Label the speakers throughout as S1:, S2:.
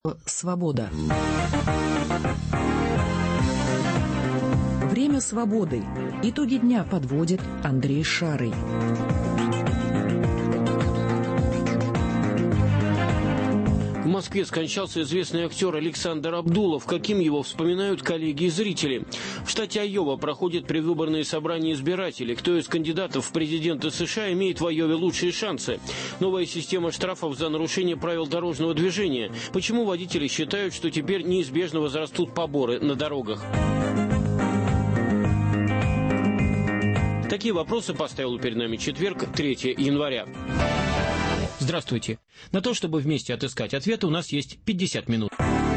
S1: Свобода. Время свободы. Итоги дня подводит Андрей Шарый.
S2: В Москве скончался известный актер Александр Абдулов. Каким его вспоминают коллеги и зрители? В штате Айова проходят предвыборные собрания избирателей. Кто из кандидатов в президенты США имеет в Айове лучшие шансы? Новая система штрафов за нарушение правил дорожного движения. Почему водители считают, что теперь неизбежно возрастут поборы на дорогах? Такие вопросы поставил перед нами четверг, 3 января. Здравствуйте. На то, чтобы вместе отыскать ответы, у нас есть 50 минут.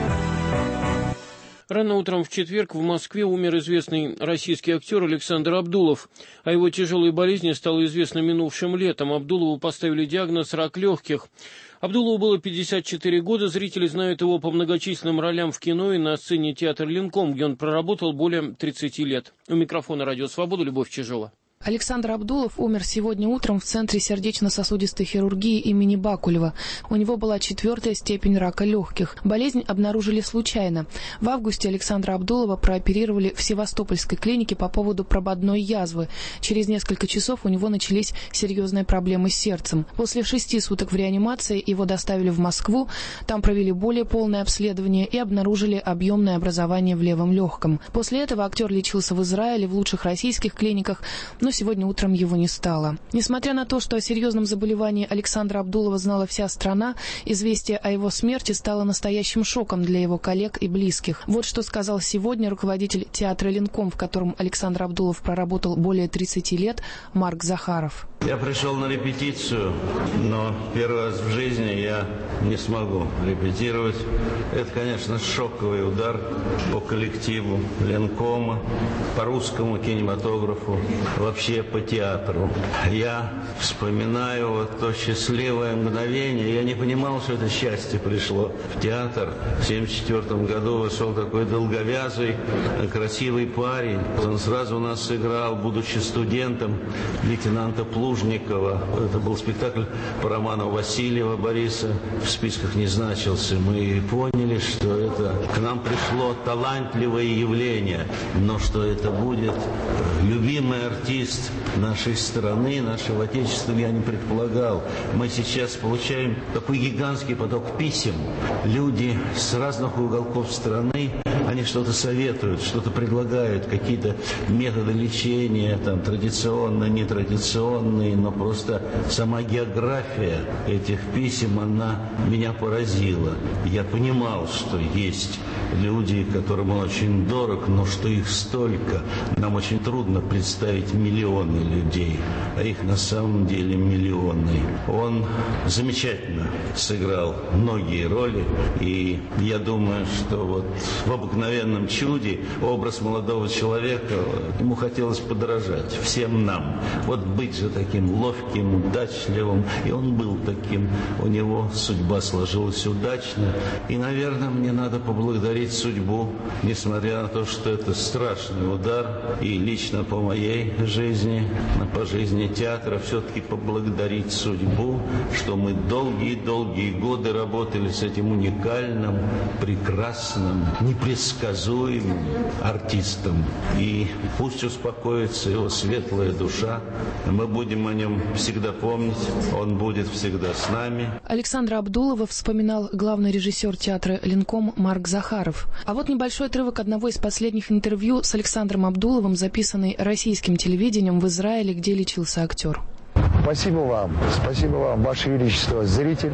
S2: Рано утром в четверг в Москве умер известный российский актер Александр Абдулов. О его тяжелой болезни стало известно минувшим летом. Абдулову поставили диагноз «рак легких». Абдулову было 54 года. Зрители знают его по многочисленным ролям в кино и на сцене театра «Ленком», где он проработал более 30 лет. У микрофона «Радио Свобода» Любовь Чижова.
S3: Александр Абдулов умер сегодня утром в Центре сердечно-сосудистой хирургии имени Бакулева. У него была 4-я степень рака легких. Болезнь обнаружили случайно. В августе Александра Абдулова прооперировали в Севастопольской клинике по поводу прободной язвы. Через несколько часов у него начались серьезные проблемы с сердцем. После 6 суток в реанимации его доставили в Москву. Там провели более полное обследование и обнаружили объемное образование в левом легком. После этого актер лечился в Израиле, в лучших российских клиниках, но сегодня утром его не стало. Несмотря на то, что о серьезном заболевании Александра Абдулова знала вся страна, известие о его смерти стало настоящим шоком для его коллег и близких. Вот что сказал сегодня руководитель театра «Ленком», в котором Александр Абдулов проработал более 30 лет, Марк Захаров.
S4: Я пришел на репетицию, но первый раз в жизни я не смогу репетировать. Это, конечно, шоковый удар по коллективу Ленкома, по русскому кинематографу, вообще по театру. Я вспоминаю вот то счастливое мгновение. Я не понимал, что это счастье пришло в театр. В 1974 году вошел такой долговязый, красивый парень. Он сразу у нас сыграл, будучи студентом, лейтенанта Плужникова. Это был спектакль по роману Васильева Бориса. В списках не значился. Мы поняли, что это к нам пришло талантливое явление, но что это будет любимый артист нашей страны, нашего Отечества, я не предполагал. Мы сейчас получаем такой гигантский поток писем. Люди с разных уголков страны, они что-то советуют, что-то предлагают, какие-то методы лечения, там, традиционные, нетрадиционные, но просто сама география этих писем, она меня поразила. Я понимал, что есть люди, которым он очень дорог, но что их столько. Нам очень трудно представить миллионы людей, а их на самом деле миллионы. Он замечательно сыграл многие роли, и я думаю, что вот в «Обыкновенном чуде» образ молодого человека, ему хотелось подражать всем нам. Вот быть же таким ловким, удачливым, и он был таким. У него судьба сложилась удачно, и, наверное, мне надо поблагодарить судьбу, несмотря на то, что это страшный удар, и лично по моей жизни, по жизни театра, все-таки поблагодарить судьбу, что мы долгие-долгие годы работали с этим уникальным, прекрасным, непредсказуемым артистом. И пусть успокоится его светлая душа, мы будем о нем всегда помнить, он будет всегда с нами.
S3: Александра Абдулова вспоминал главный режиссер театра «Ленком» Марк Захаров. А вот небольшой отрывок одного из последних интервью с Александром Абдуловым, записанный российским телевидением в Израиле, где лечился актер.
S5: Спасибо вам, Ваше Величество, зритель.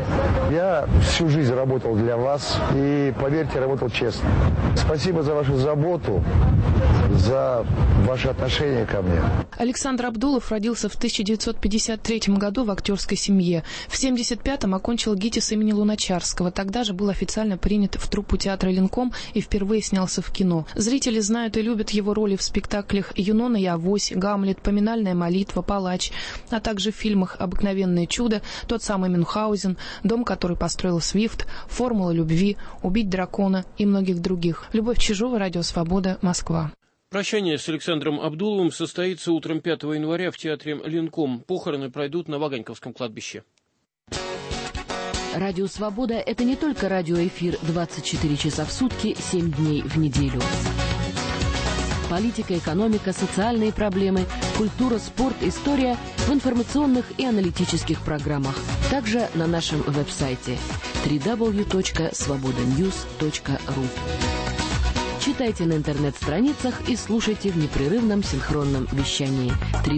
S5: Я всю жизнь работал для вас и, поверьте, работал честно. Спасибо за вашу заботу, за ваше отношение ко мне.
S3: Александр Абдулов родился в 1953 году в актерской семье. В 1975-м окончил ГИТИС имени Луначарского. Тогда же был официально принят в труппу театра «Ленком» и впервые снялся в кино. Зрители знают и любят его роли в спектаклях «Юнона и Авось», «Гамлет», «Поминальная молитва», «Палач», а также в фильмах «Обыкновенное чудо», «Тот самый Мюнхгаузен», «Дом, который построил Свифт», «Формула любви», «Убить дракона» и многих других. Любовь Чижова, Радио Свобода, Москва.
S2: Прощание с Александром Абдуловым состоится утром 5 января в театре «Ленком». Похороны пройдут на Ваганьковском кладбище.
S6: Радио «Свобода» — это не только радиоэфир 24 часа в сутки, 7 дней в неделю. Политика, экономика, социальные проблемы, культура, спорт, история в информационных и аналитических программах. Также на нашем веб-сайте www.svobodanews.ru. Читайте на интернет-страницах и слушайте в непрерывном синхронном вещании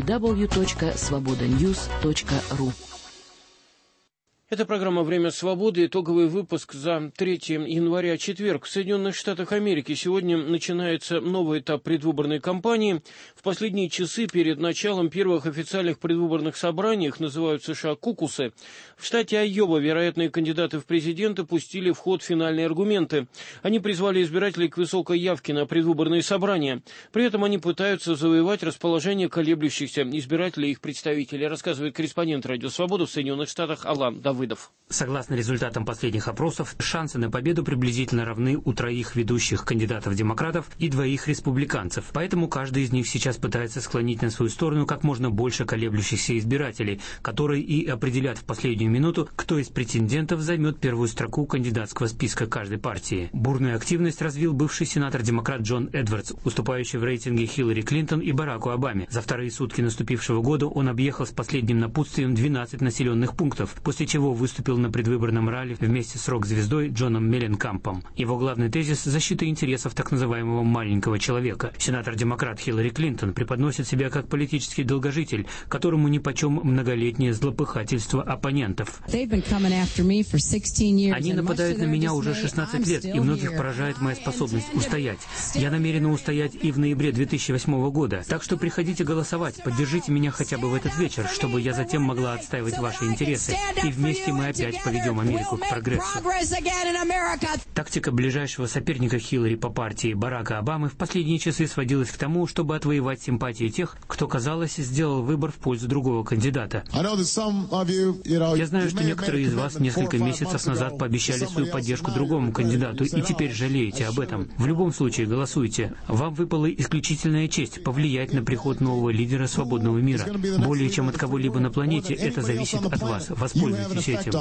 S6: www.svobodanews.ru.
S2: Это программа «Время свободы», итоговый выпуск за 3 января, четверг. В Соединенных Штатах Америки сегодня начинается новый этап предвыборной кампании. В последние часы перед началом первых официальных предвыборных собраний, их называют в США «кокусы», в штате Айова вероятные кандидаты в президенты пустили в ход финальные аргументы. Они призвали избирателей к высокой явке на предвыборные собрания. При этом они пытаются завоевать расположение колеблющихся избирателей и их представителей, рассказывает корреспондент «Радио Свобода» в Соединенных Штатах Алан Давыдов.
S7: Согласно результатам последних опросов, шансы на победу приблизительно равны у 3 ведущих кандидатов-демократов и 2 республиканцев. Поэтому каждый из них сейчас пытается склонить на свою сторону как можно больше колеблющихся избирателей, которые и определят в последнюю минуту, кто из претендентов займет первую строку кандидатского списка каждой партии. Бурную активность развил бывший сенатор-демократ Джон Эдвардс, уступающий в рейтинге Хиллари Клинтон и Бараку Обаме. За вторые сутки наступившего года он объехал с последним напутствием 12 населенных пунктов, после чего выступил на предвыборном ралли вместе с рок-звездой Джоном Мелленкампом. Его главный тезис – защита интересов так называемого маленького человека. Сенатор-демократ Хиллари Клинтон преподносит себя как политический долгожитель, которому нипочем многолетнее злопыхательство оппонентов. Они нападают на меня уже 16 лет, и многих поражает моя способность устоять. Я намерена устоять и в ноябре 2008 года. Так что приходите голосовать, поддержите меня хотя бы в этот вечер, чтобы я затем могла отстаивать ваши интересы. И вместе мы опять поведем Америку к прогрессу. Тактика ближайшего соперника Хиллари по партии Барака Обамы в последние часы сводилась к тому, чтобы отвоевать симпатии тех, кто, казалось, сделал выбор в пользу другого кандидата. Я знаю, что некоторые из вас несколько месяцев назад пообещали свою поддержку другому кандидату и теперь жалеете об этом. В любом случае, голосуйте. Вам выпала исключительная честь повлиять на приход нового лидера свободного мира. Более чем от кого-либо на планете это зависит от вас. Воспользуйтесь этим.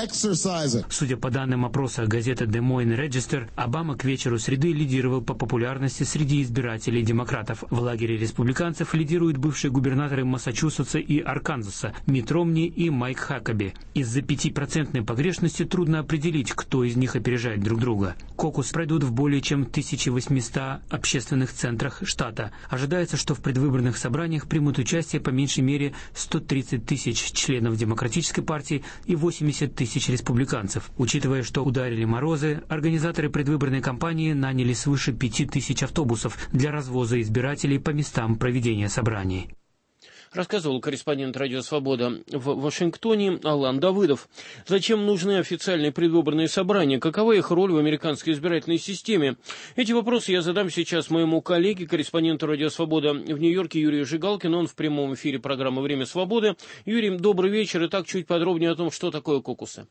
S7: Судя по данным опроса газеты Des Moines Register, Обама к вечеру среды лидировал по популярности среди избирателей демократов. В лагере республиканцев лидируют бывшие губернаторы Массачусетса и Арканзаса Митт Ромни и Майк Хакаби. Из-за 5% погрешности трудно определить, кто из них опережает друг друга. Кокус пройдут в более чем 1800 общественных центрах штата. Ожидается, что в предвыборных собраниях примут участие по меньшей мере 130 тысяч членов Демократической партии и 80 тысяч республиканцев. Учитывая, что ударили морозы, организаторы предвыборной кампании наняли свыше 5000 автобусов для развоза избирателей по местам проведения собраний.
S2: Рассказывал корреспондент «Радио Свобода» в Вашингтоне Алан Давыдов. Зачем нужны официальные предвыборные собрания? Какова их роль в американской избирательной системе? Эти вопросы я задам сейчас моему коллеге, корреспонденту «Радио Свобода» в Нью-Йорке Юрию Жигалкину. Он в прямом эфире программы «Время свободы». Юрий, добрый вечер. Итак, чуть подробнее о том, что такое кокусы.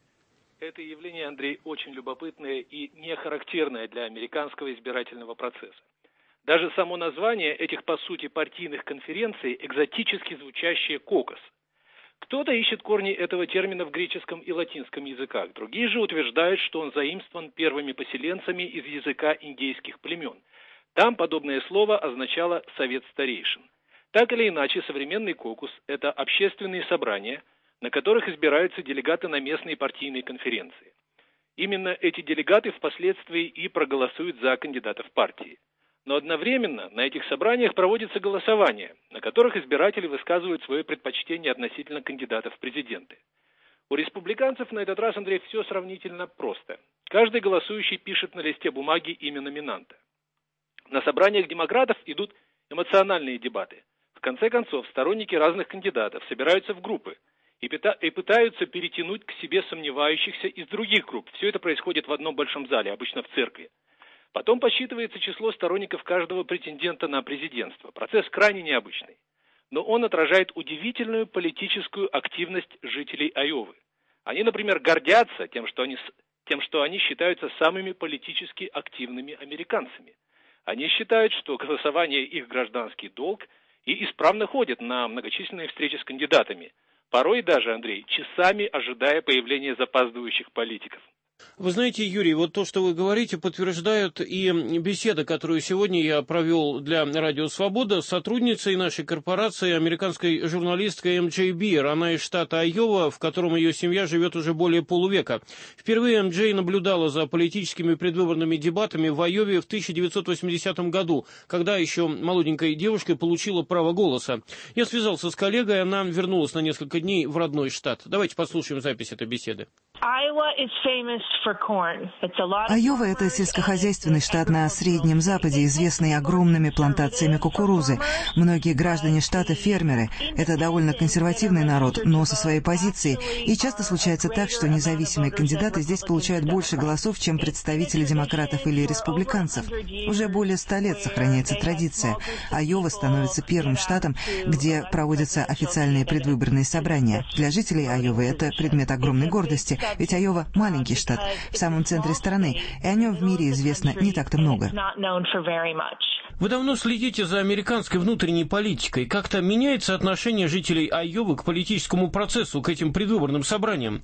S8: Это явление, Андрей, очень любопытное и не характерное для американского избирательного процесса. Даже само название этих, по сути, партийных конференций экзотически звучащее «кокос». Кто-то ищет корни этого термина в греческом и латинском языках, другие же утверждают, что он заимствован первыми поселенцами из языка индейских племен. Там подобное слово означало «совет старейшин». Так или иначе, современный кокус – это общественные собрания, на которых избираются делегаты на местные партийные конференции. Именно эти делегаты впоследствии и проголосуют за кандидатов партии. Но одновременно на этих собраниях проводится голосование, на которых избиратели высказывают свое предпочтение относительно кандидатов в президенты. У республиканцев на этот раз, Андрей, все сравнительно просто. Каждый голосующий пишет на листе бумаги имя номинанта. На собраниях демократов идут эмоциональные дебаты. В конце концов, сторонники разных кандидатов собираются в группы и пытаются перетянуть к себе сомневающихся из других групп. Все это происходит в одном большом зале, обычно в церкви. Потом подсчитывается число сторонников каждого претендента на президентство. Процесс крайне необычный. Но он отражает удивительную политическую активность жителей Айовы. Они, например, гордятся тем, что они считаются самыми политически активными американцами. Они считают, что голосование их гражданский долг и исправно ходят на многочисленные встречи с кандидатами. Порой даже, Андрей, часами ожидая появления запаздывающих политиков.
S2: Вы знаете, Юрий, вот то, что вы говорите, подтверждают и беседа, которую сегодня я провел для Радио Свобода с сотрудницей нашей корпорации, американской журналисткой М.Джей Бир. Она из штата Айова, в котором ее семья живет уже более полувека. Впервые М.Джей наблюдала за политическими предвыборными дебатами в Айове в 1980 году, когда еще молоденькой девушкой получила право голоса. Я связался с коллегой, она вернулась на несколько дней в родной штат. Давайте послушаем запись этой беседы.
S9: Айова – это сельскохозяйственный штат на Среднем Западе, известный огромными плантациями кукурузы. Многие граждане штата – фермеры. Это довольно консервативный народ, но со своей позицией. И часто случается так, что независимые кандидаты здесь получают больше голосов, чем представители демократов или республиканцев. Уже более 100 лет сохраняется традиция. Айова становится первым штатом, где проводятся официальные предвыборные собрания. Для жителей Айовы это предмет огромной гордости, ведь Айова – маленький штат в самом центре страны, и о нем в мире известно не так-то много.
S2: Вы давно следите за американской внутренней политикой. Как-то меняется отношение жителей Айовы к политическому процессу, к этим предвыборным собраниям?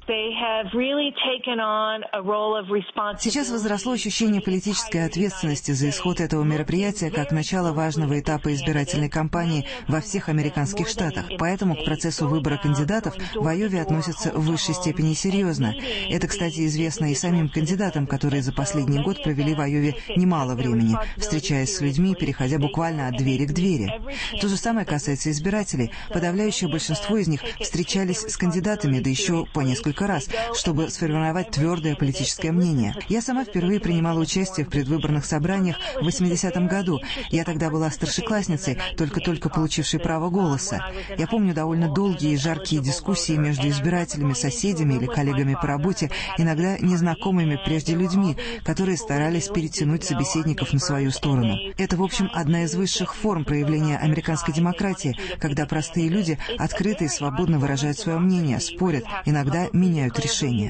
S9: Сейчас возросло ощущение политической ответственности за исход этого мероприятия как начало важного этапа избирательной кампании во всех американских штатах. Поэтому к процессу выбора кандидатов в Айове относятся в высшей степени серьезно. Это, кстати, известно и самим кандидатам, которые за последний год провели в Айове немало времени, встречаясь с людьми, переходя буквально от двери к двери. То же самое касается избирателей. Подавляющее большинство из них встречались с кандидатами, да еще по несколько раз, чтобы сформировать твердое политическое мнение. Я сама впервые принимала участие в предвыборных собраниях в 80-м году. Я тогда была старшеклассницей, только-только получившей право голоса. Я помню довольно долгие и жаркие дискуссии между избирателями, соседями или коллегами по работе, иногда незнакомыми прежде людьми, которые старались перетянуть собеседников на свою сторону. Это, в общем, одна из высших форм проявления американской демократии, когда простые люди открыто и свободно выражают свое мнение, спорят, иногда меняют решения.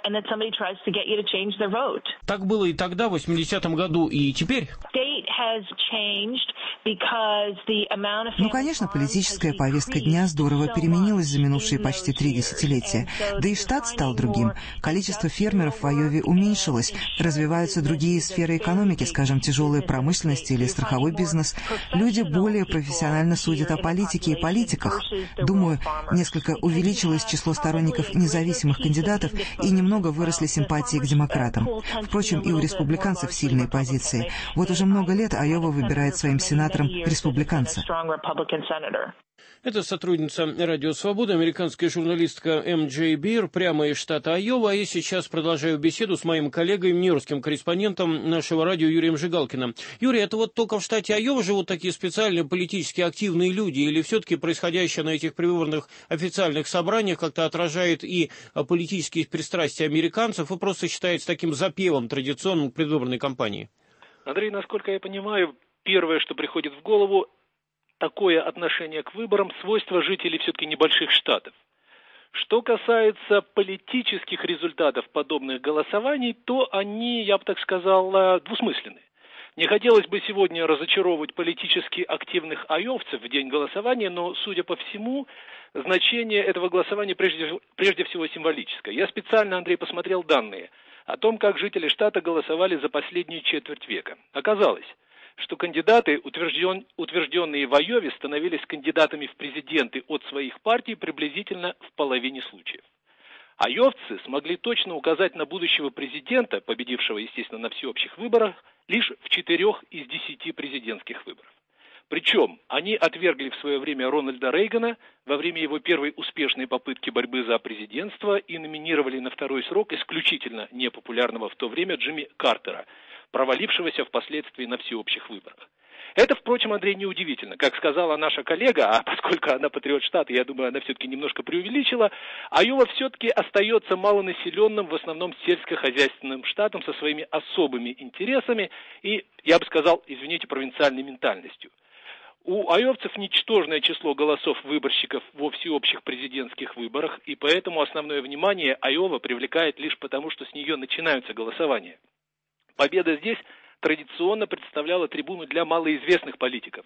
S2: Так было и тогда, в 80-м году, и теперь?
S9: Ну, конечно, политическая повестка дня здорово переменилась за минувшие почти 3 десятилетия. Да и штат стал другим. Количество фермеров в Айове уменьшилось. Развиваются другие сферы экономики, скажем, тяжелая промышленность или страховой бизнес. Люди более профессионально судят о политике и политиках. Думаю, несколько увеличилось число сторонников независимых кандидатов и немного выросли симпатии к демократам. Впрочем, и у республиканцев сильные позиции. Вот уже много лет Айова выбирает своим сенатором республиканца.
S2: Это сотрудница Радио Свобода, американская журналистка М.Джей Бир, прямо из штата Айова. А я сейчас продолжаю беседу с моим коллегой, нью-йоркским корреспондентом нашего радио Юрием Жигалкиным. Юрий, это вот только в штате Айова живут такие специальные политически активные люди, или все-таки происходящее на этих предвыборных официальных собраниях как-то отражает и политические пристрастия американцев, и просто считается таким запевом традиционным предвыборной кампании?
S8: Андрей, насколько я понимаю, первое, что приходит в голову, такое отношение к выборам – свойство жителей все-таки небольших штатов. Что касается политических результатов подобных голосований, то они, я бы так сказал, двусмысленны. Не хотелось бы сегодня разочаровывать политически активных айовцев в день голосования, но, судя по всему, значение этого голосования прежде всего символическое. Я специально, Андрей, посмотрел данные о том, как жители штата голосовали за последнюю четверть века. Оказалось, что кандидаты, утвержденные в Айове, становились кандидатами в президенты от своих партий приблизительно в половине случаев. Айовцы смогли точно указать на будущего президента, победившего, естественно, на всеобщих выборах, лишь в 4 из 10 президентских выборов. Причем они отвергли в свое время Рональда Рейгана во время его первой успешной попытки борьбы за президентство и номинировали на второй срок исключительно непопулярного в то время Джимми Картера, провалившегося впоследствии на всеобщих выборах. Это, впрочем, Андрей, неудивительно. Как сказала наша коллега, а поскольку она патриот штата, я думаю, она все-таки немножко преувеличила, Айова все-таки остается малонаселенным, в основном сельскохозяйственным штатом со своими особыми интересами и, я бы сказал, извините, провинциальной ментальностью. У айовцев ничтожное число голосов выборщиков во всеобщих президентских выборах, и поэтому основное внимание Айова привлекает лишь потому, что с нее начинаются голосования. Победа здесь традиционно представляла трибуну для малоизвестных политиков.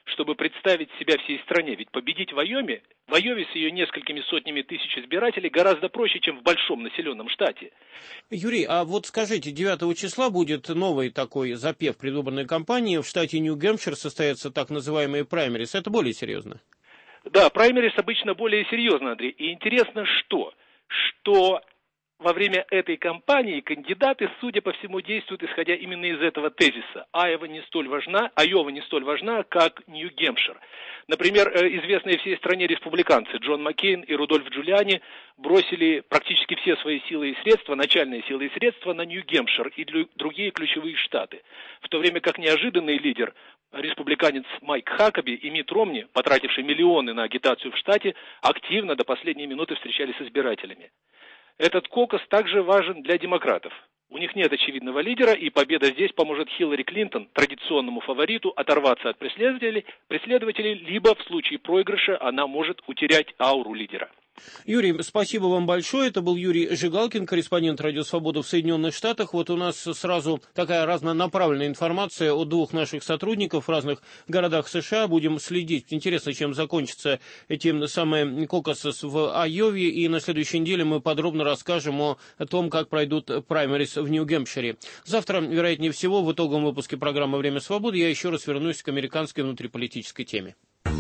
S8: чтобы представить себя всей стране. Ведь победить в Айове с ее несколькими сотнями тысяч избирателей гораздо проще, чем в большом населенном штате.
S2: Юрий, а вот скажите, 9 числа будет новый такой запев предвыборной кампании. В штате Нью-Гэмпшир состоятся так называемые праймерис. Это более серьезно?
S8: Да, праймерис обычно более серьезно, Андрей. И интересно, что во время этой кампании кандидаты, судя по всему, действуют, исходя именно из этого тезиса. Айова не столь важна, как Нью-Гэмпшир. Например, известные всей стране республиканцы Джон Маккейн и Рудольф Джулиани бросили практически все свои силы и средства, начальные силы и средства, на Нью-Гэмпшир и другие ключевые штаты. В то время как неожиданный лидер, республиканец Майк Хакаби и Митт Ромни, потративший миллионы на агитацию в штате, активно до последней минуты встречались с избирателями. Этот кокус также важен для демократов. У них нет очевидного лидера, и победа здесь поможет Хиллари Клинтон, традиционному фавориту, оторваться от преследователей, либо в случае проигрыша она может утерять ауру лидера.
S2: Юрий, спасибо вам большое. Это был Юрий Жигалкин, корреспондент «Радио Свобода» в Соединенных Штатах. Вот у нас сразу такая разнонаправленная информация от двух наших сотрудников в разных городах США. Будем следить. Интересно, чем закончатся эти самые кокусы в Айове. И на следующей неделе мы подробно расскажем о том, как пройдут праймерис в Нью-Гэмпшире. Завтра, вероятнее всего, в итоговом выпуске программы «Время свободы» я еще раз вернусь к американской внутриполитической теме.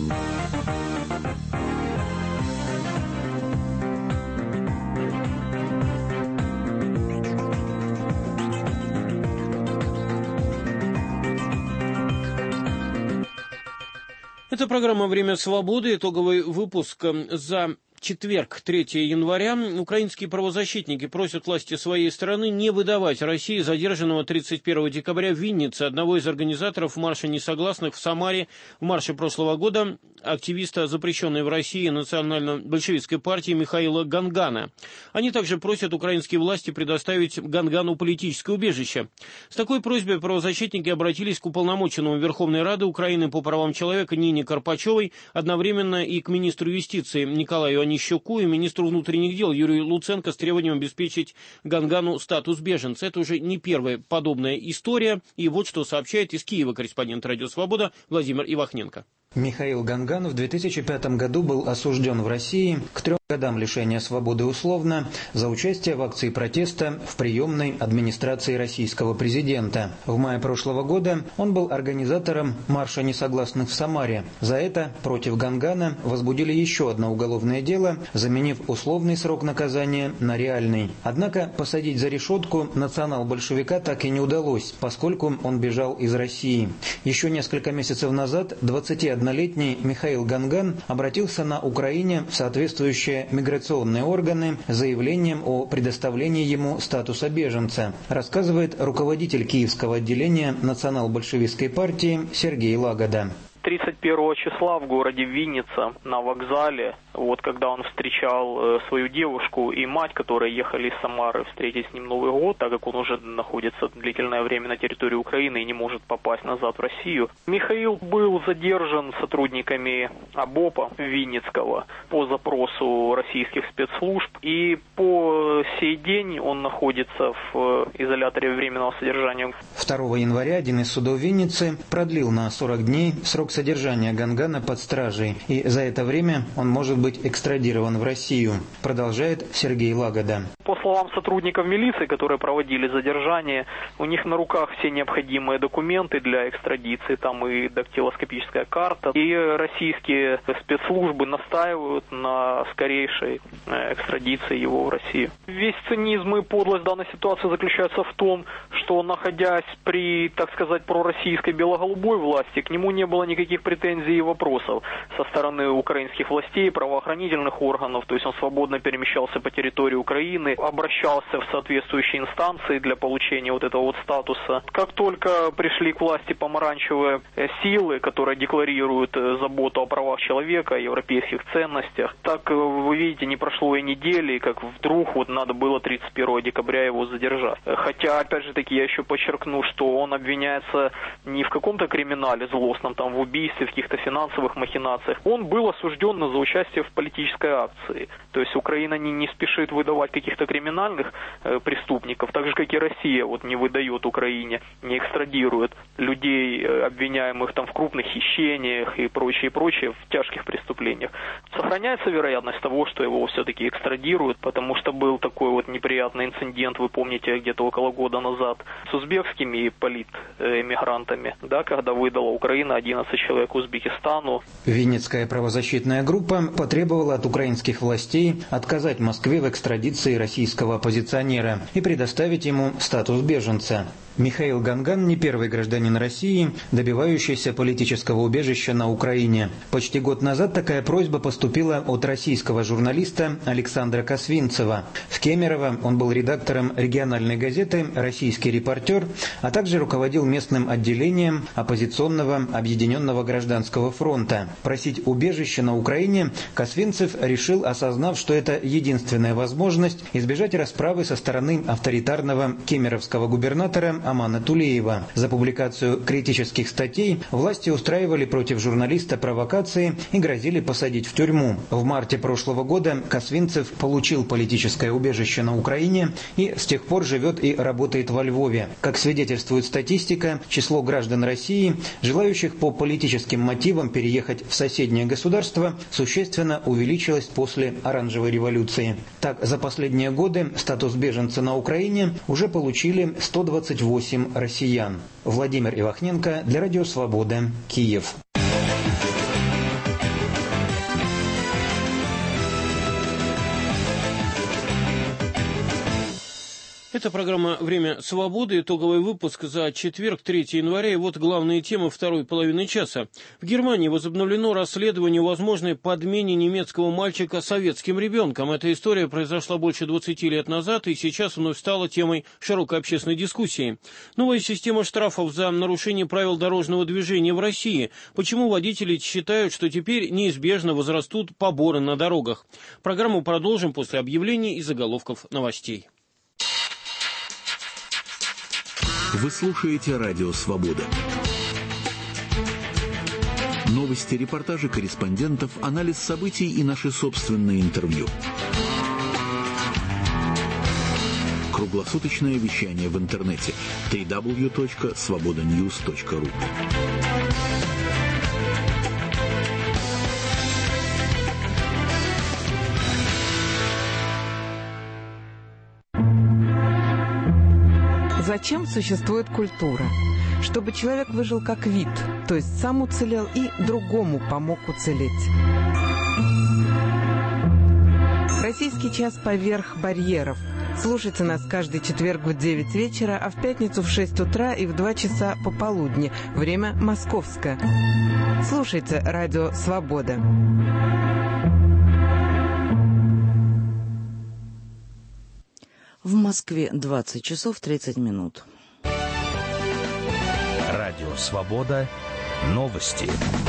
S2: Это программа «Время свободы», итоговый выпуск за четверг, 3 января. Украинские правозащитники просят власти своей страны не выдавать России задержанного 31 декабря в Виннице одного из организаторов марша несогласных в Самаре. В марше прошлого года активиста, запрещенной в России национально-большевистской партии Михаила Гангана. Они также просят украинские власти предоставить Гангану политическое убежище. С такой просьбой правозащитники обратились к уполномоченному Верховной Рады Украины по правам человека Нине Карпачевой, одновременно и к министру юстиции Николаю Онищуку и министру внутренних дел Юрию Луценко с требованием обеспечить Гангану статус беженца. Это уже не первая подобная история. И вот что сообщает из Киева корреспондент «Радио Свобода» Владимир Ивахненко.
S10: Михаил Ганган в 2005 году был осужден в России к 3 годам лишения свободы условно за участие в акции протеста в приемной администрации российского президента. В мае прошлого года он был организатором марша несогласных в Самаре. За это против Гангана возбудили еще одно уголовное дело, заменив условный срок наказания на реальный. Однако посадить за решетку национал-большевика так и не удалось, поскольку он бежал из России. Еще несколько месяцев назад 21-летний Михаил Ганган обратился на Украине в соответствующие миграционные органы с заявлением о предоставлении ему статуса беженца, рассказывает руководитель Киевского отделения национал-большевистской партии Сергей Лагода.
S11: 31 числа в городе Винница на вокзале, когда он встречал свою девушку и мать, которые ехали из Самары встретить с ним Новый год, так как он уже находится длительное время на территории Украины и не может попасть назад в Россию. Михаил был задержан сотрудниками АБОПа Винницкого по запросу российских спецслужб, и по сей день он находится в изоляторе временного содержания.
S10: 2 января один из судов Винницы продлил на 40 дней срок содержания Гангана под стражей, и за это время он может быть экстрадирован в Россию, продолжает Сергей Лагода.
S11: По словам сотрудников милиции, которые проводили задержание, у них на руках все необходимые документы для экстрадиции, там и дактилоскопическая карта, и российские спецслужбы настаивают на скорейшей экстрадиции его в Россию. Весь цинизм и подлость данной ситуации заключается в том, что, находясь при, так сказать, пророссийской бело-голубой власти, к нему не было никаких претензий и вопросов со стороны украинских властей, правоохранительных органов, то есть он свободно перемещался по территории Украины, обращался в соответствующие инстанции для получения этого статуса. Как только пришли к власти помаранчевые силы, которые декларируют заботу о правах человека, о европейских ценностях, так, вы видите, не прошло и недели, как вдруг надо было 31 декабря его задержать. Хотя, опять же таки, я еще подчеркну, что он обвиняется не в каком-то криминале злостном, в убийстве, в каких-то финансовых махинациях. Он был осужден за участие в политической акции. То есть Украина не спешит выдавать каких-то каких-то криминальных преступников, так же, как и Россия не выдает Украине, не экстрадирует людей, обвиняемых там в крупных хищениях и прочее, в тяжких преступлениях, сохраняется вероятность того, что его все-таки экстрадируют, потому что был такой неприятный инцидент, вы помните, где-то около года назад, с узбекскими политэмигрантами, да, когда выдала Украина 11 человек Узбекистану.
S10: Винницкая правозащитная группа потребовала от украинских властей отказать Москве в экстрадиции российского оппозиционера и предоставить ему статус беженца. Михаил Ганган не первый гражданин России, добивающийся политического убежища на Украине. Почти год назад такая просьба поступила от российского журналиста Александра Косвинцева. В Кемерово он был редактором региональной газеты «Российский репортер», а также руководил местным отделением оппозиционного Объединенного гражданского фронта. Просить убежища на Украине Косвинцев решил, осознав, что это единственная возможность избежать расправы со стороны авторитарного кемеровского губернатора Амана Тулеева. За публикацию критических статей власти устраивали против журналиста провокации и грозили посадить в тюрьму. В марте прошлого года Косвинцев получил политическое убежище на Украине и с тех пор живет и работает во Львове. Как свидетельствует статистика, число граждан России, желающих по политическим мотивам переехать в соседнее государство, существенно увеличилось после Оранжевой революции. Так, за последние годы статус беженца на Украине уже получили 128 россиян. Владимир Ивахненко для Радио Свобода, Киев.
S2: Это программа «Время свободы», итоговый выпуск за четверг, 3 января. И вот главные темы второй половины часа. В Германии возобновлено расследование о возможной подмене немецкого мальчика советским ребенком. Эта история произошла больше 20 лет назад и сейчас вновь стала темой широкой общественной дискуссии. Новая система штрафов за нарушение правил дорожного движения в России. Почему водители считают, что теперь неизбежно возрастут поборы на дорогах? Программу продолжим после объявлений и заголовков новостей.
S12: Вы слушаете Радио Свобода. Новости, репортажи корреспондентов, анализ событий и наши собственные интервью. Круглосуточное вещание в интернете www.svobodanews.ru.
S13: Зачем существует культура? Чтобы человек выжил как вид, то есть сам уцелел и другому помог уцелеть. Российский час поверх барьеров. Слушайте нас каждый четверг в 9 вечера, а в пятницу в 6 утра и в 2 часа пополудни. Время московское. Слушайте Радио Свобода.
S14: В Москве 20 часов 30 минут.
S15: Радио «Свобода». Новости.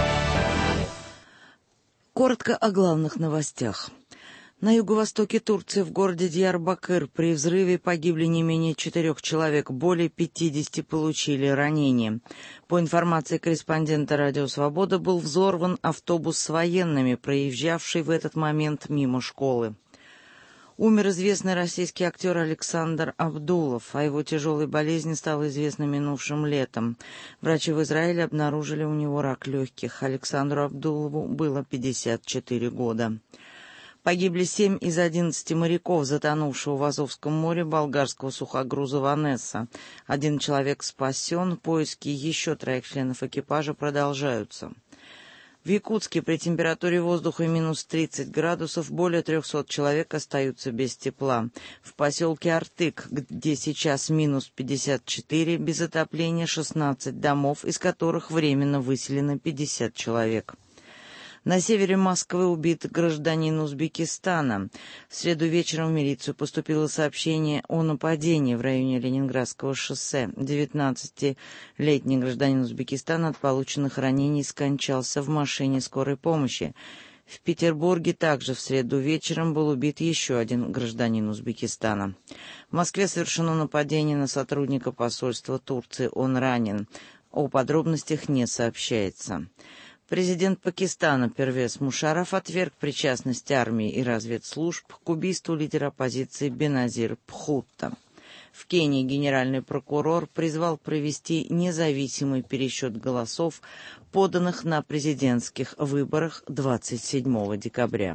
S14: Коротко о главных новостях. На юго-востоке Турции, в городе Диярбакыр, при взрыве погибли не менее 4 человек, более 50 получили ранения. По информации корреспондента «Радио Свобода», был взорван автобус с военными, проезжавший в этот момент мимо школы. Умер известный российский актер Александр Абдулов. О его тяжелой болезни стало известно минувшим летом. Врачи в Израиле обнаружили у него рак легких. Александру Абдулову было 54 года. Погибли 7 из 11 моряков, затонувшего в Азовском море болгарского сухогруза «Ванесса». 1 человек спасен, поиски еще 3 членов экипажа продолжаются. В Якутске при температуре воздуха минус 30 градусов более 300 человек остаются без тепла. В поселке Артык, где сейчас минус 54, без отопления 16 домов, из которых временно выселено 50 человек. На севере Москвы убит гражданин Узбекистана. В среду вечером в милицию поступило сообщение о нападении в районе Ленинградского шоссе. 19-летний гражданин Узбекистана от полученных ранений скончался в машине скорой помощи. В Петербурге также в среду вечером был убит еще 1 гражданин Узбекистана. В Москве совершено нападение на сотрудника посольства Турции. Он ранен. О подробностях не сообщается. Президент Пакистана Первез Мушарраф отверг причастность армии и разведслужб к убийству лидера оппозиции Беназир Бхутто. В Кении генеральный прокурор призвал провести независимый пересчет голосов, поданных на президентских выборах 27 декабря.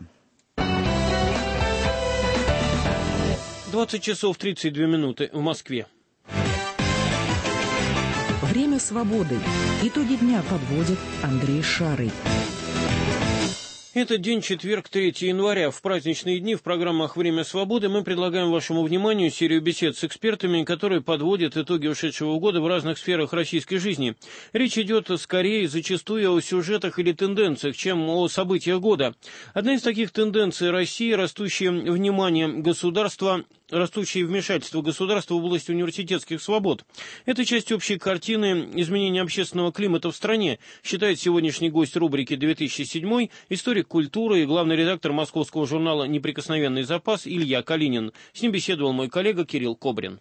S2: 20 часов 32 минуты в Москве.
S1: Время свободы. Итоги дня подводит Андрей Шарый.
S2: Это день, четверг, 3 января. В праздничные дни в программах «Время свободы» мы предлагаем вашему вниманию серию бесед с экспертами, которые подводят итоги ушедшего года в разных сферах российской жизни. Речь идет скорее зачастую о сюжетах или тенденциях, чем о событиях года. Одна из таких тенденций России – растущее внимание государства, растущее вмешательство государства в область университетских свобод. Это часть общей картины изменения общественного климата в стране, считает сегодняшний гость рубрики 2007, историк культуры и главный редактор московского журнала «Неприкосновенный запас» Илья Калинин. С ним беседовал мой коллега Кирилл Кобрин.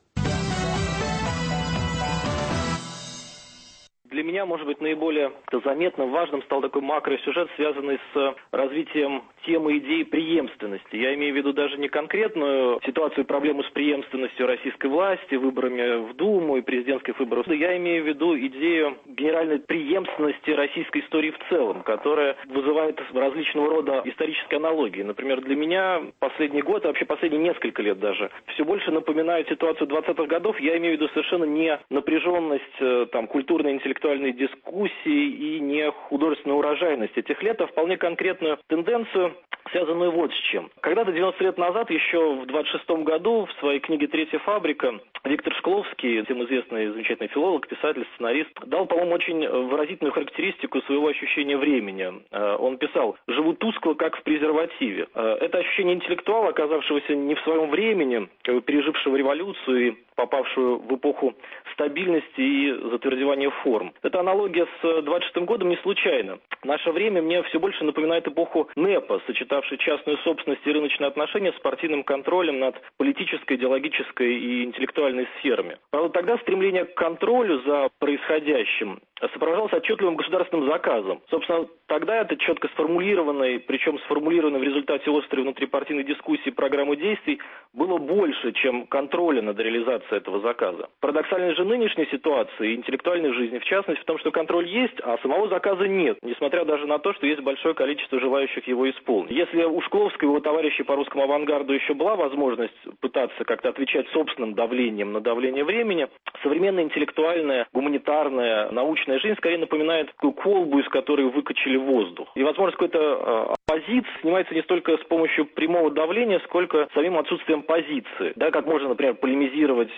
S11: Для меня, может быть, наиболее заметным, важным стал такой макросюжет, связанный с развитием темы идеи преемственности. Я имею в виду даже не конкретную ситуацию и проблему с преемственностью российской власти, выборами в Думу и президентских выборов. Я имею в виду идею генеральной преемственности российской истории в целом, которая вызывает различного рода исторические аналогии. Например, для меня последний год, а вообще последние несколько лет даже, все больше напоминают ситуацию 20-х годов. Я имею в виду совершенно не напряженность культурной, интеллектуальной дискуссии и не художественную урожайность этих лет, а вполне конкретную тенденцию, связанную вот с чем. Когда-то 90 лет назад, еще в 26-м году, в своей книге «Третья фабрика», Виктор Шкловский, всем известный замечательный филолог, писатель, сценарист, дал, по-моему, очень выразительную характеристику своего ощущения времени. Он писал: «Живу тускло, как в презервативе». Это ощущение интеллектуала, оказавшегося не в своем времени, пережившего революцию и попавшую в эпоху стабильности и затвердевания форм. Эта аналогия с 26-м годом не случайна. Наше время мне все больше напоминает эпоху НЭПа, сочетавшей частную собственность и рыночные отношения с партийным контролем над политической, идеологической и интеллектуальной сферами. Правда, тогда стремление к контролю за происходящим сопровождалось отчетливым государственным заказом. Собственно, тогда это четко сформулированной, причем сформулированной в результате острой внутрипартийной дискуссии программы действий, было больше, чем контроля над реализацией этого заказа. Парадоксальность же нынешней ситуации, интеллектуальной жизни, в частности, в том, что контроль есть, а самого заказа нет, несмотря даже на то, что есть большое количество желающих его исполнить. Если у Шкловского и его товарищей по русскому авангарду еще была возможность пытаться как-то отвечать собственным давлением на давление времени, современная интеллектуальная, гуманитарная, научная жизнь скорее напоминает такую колбу, из которой выкачали воздух. И возможность какой-то оппозиции снимается не столько с помощью прямого давления, сколько самим отсутствием позиции. Да, как можно, например, полемизировать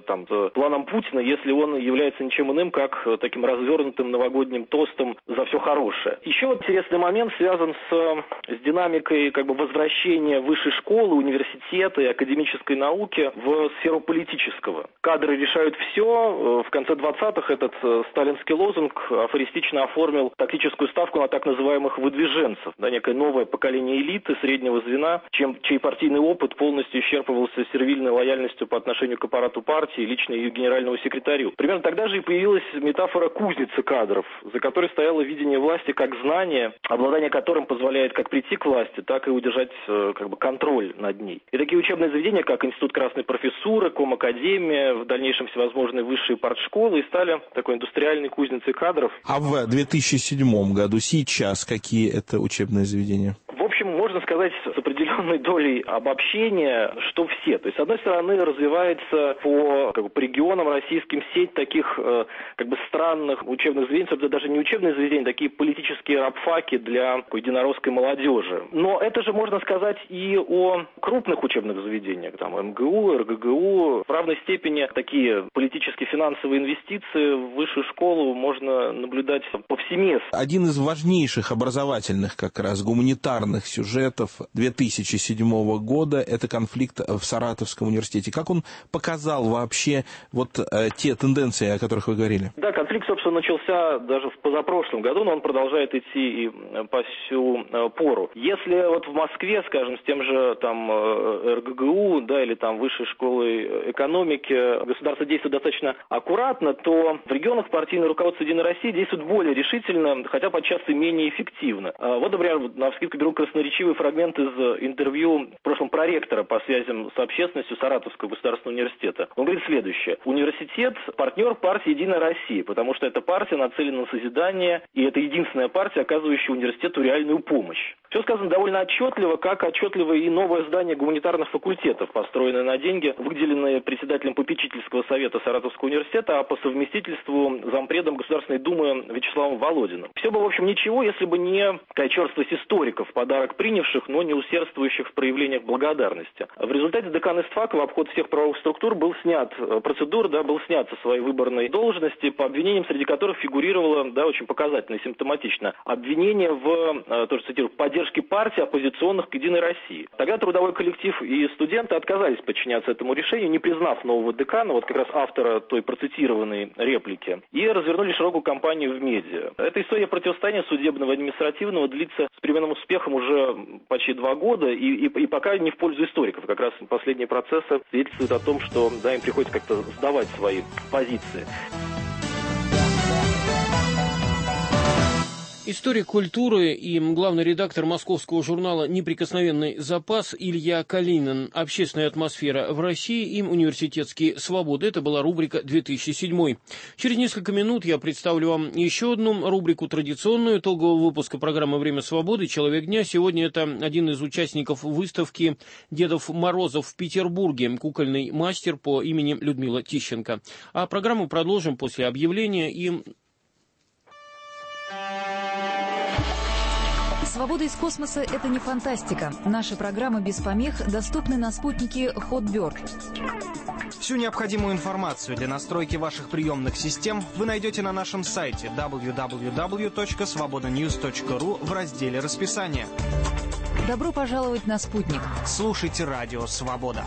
S11: с планом Путина, если он является ничем иным, как таким развернутым новогодним тостом за все хорошее. Еще интересный момент связан с динамикой возвращения высшей школы, университета и академической науки в сферу политического. Кадры решают все. В конце 20-х этот сталинский лозунг афористично оформил тактическую ставку на так называемых выдвиженцев. Да, некое новое поколение элиты, среднего звена, чей партийный опыт полностью исчерпывался сервильной лояльностью по отношению к аппарату партии, лично ее генеральному секретарю. Примерно тогда же и появилась метафора кузницы кадров, за которой стояло видение власти как знание, обладание которым позволяет как прийти к власти, так и удержать контроль над ней. И такие учебные заведения, как Институт Красной Профессуры, Комакадемия, в дальнейшем всевозможные высшие партшколы, и стали такой индустриальной кузницей кадров.
S16: А в 2007 году сейчас какие это учебные заведения?
S11: В общем, можно сказать с определенной долей обобщения, что все. То есть, с одной стороны, развивается по регионам российским сеть таких странных учебных заведений, собственно, даже не учебные заведения, такие политические рабфаки для единоросской молодежи. Но это же можно сказать и о крупных учебных заведениях, МГУ, РГГУ. В равной степени такие политические финансовые инвестиции в высшую школу можно наблюдать повсеместно.
S16: Один из важнейших образовательных как раз гуманитарных сюжетов сюжетов 2007 года – это конфликт в Саратовском университете. Как он показал вообще вот те тенденции, о которых вы говорили?
S17: Да, конфликт, собственно, начался даже в позапрошлом году, но он продолжает идти и по сю пору. Если вот в Москве, скажем, с тем же там РГГУ, да, или там Высшей школой экономики государство действует достаточно аккуратно, то в регионах партийное руководство «Единой России» действует более решительно, хотя подчас и менее эффективно. Вот, например, навскидку беру красноречивый фрагмент из интервью в прошлом проректора по связям с общественностью Саратовского государственного университета. Он говорит следующее. Университет – партнер партии «Единая Россия», потому что эта партия нацелена на созидание, и это единственная партия, оказывающая университету реальную помощь. Все сказано довольно отчетливо, как отчетливо и новое здание гуманитарных факультетов, построенное на деньги, выделенные председателем попечительского совета Саратовского университета, а по совместительству зампредом Государственной Думы Вячеславом Володиным. Все бы, в общем, ничего, если бы не такая черствость историков, подарок принявших, но не усердствующих в проявлениях благодарности. В результате декан ИСТФАКа в обход всех правовых структур был снят со своей выборной должности по обвинениям, среди которых фигурировало, да, очень показательно и симптоматично, обвинение в, тоже цитирую, поддержке партии, оппозиционных к «Единой России». Тогда трудовой коллектив и студенты отказались подчиняться этому решению, не признав нового декана, вот как раз автора той процитированной реплики, и развернули широкую кампанию в медиа. Эта история противостояния судебного и административного длится с переменным успехом уже почти 2 года, и пока не в пользу историков. Как раз последние процессы свидетельствуют о том, что, да, им приходится как-то сдавать свои позиции.
S2: Историк культуры и главный редактор московского журнала «Неприкосновенный запас» Илья Калинин. «Общественная атмосфера в России» и «Университетские свободы». Это была рубрика 2007. Через несколько минут я представлю вам еще одну рубрику традиционную итогового выпуска программы «Время свободы. Человек дня». Сегодня это один из участников выставки Дедов Морозов в Петербурге, кукольный мастер по имени Людмила Тищенко. А программу продолжим после объявления и...
S18: Свобода из космоса – это не фантастика. Наши программы без помех доступны на спутнике Hotbird.
S19: Всю необходимую информацию для настройки ваших приемных систем вы найдете на нашем сайте www.svobodanews.ru в разделе «Расписание».
S18: Добро пожаловать на спутник.
S19: Слушайте радио «Свобода».